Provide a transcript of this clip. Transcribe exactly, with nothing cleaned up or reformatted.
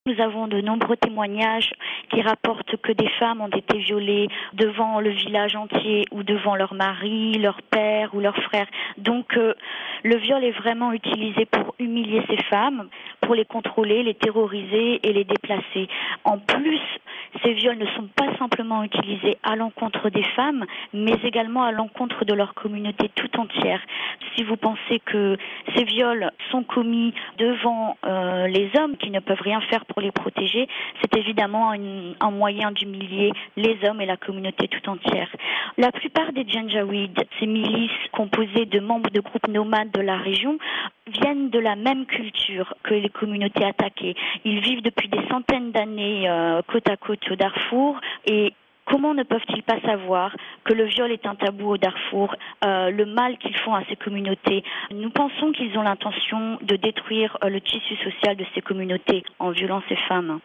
Nous avons de nombreux témoignages qui rapportent que des femmes ont été violées devant le village entier ou devant leur mari, leur père ou leur frère. Donc euh, le viol est vraiment utilisé pour humilier ces femmes, pour les contrôler, les terroriser et les déplacer. En plus, ces viols ne sont pas simplement utilisés à l'encontre des femmes, mais également à l'encontre de leur communauté tout entière. Si vous pensez que ces viols sont commis devant euh, les hommes qui ne peuvent rien faire pour les protéger, c'est évidemment une, un moyen d'humilier les hommes et la communauté tout entière. La plupart des Janjaweed, ces milices composées de membres de groupes nomades de la région, viennent de la même culture que les communautés attaquées. Ils vivent depuis des centaines d'années euh, côte à côte au Darfour et comment ne peuvent-ils pas savoir que le viol est un tabou au Darfour, euh, le mal qu'ils font à ces communautés? Nous pensons qu'ils ont l'intention de détruire euh, le tissu social de ces communautés en violant ces femmes.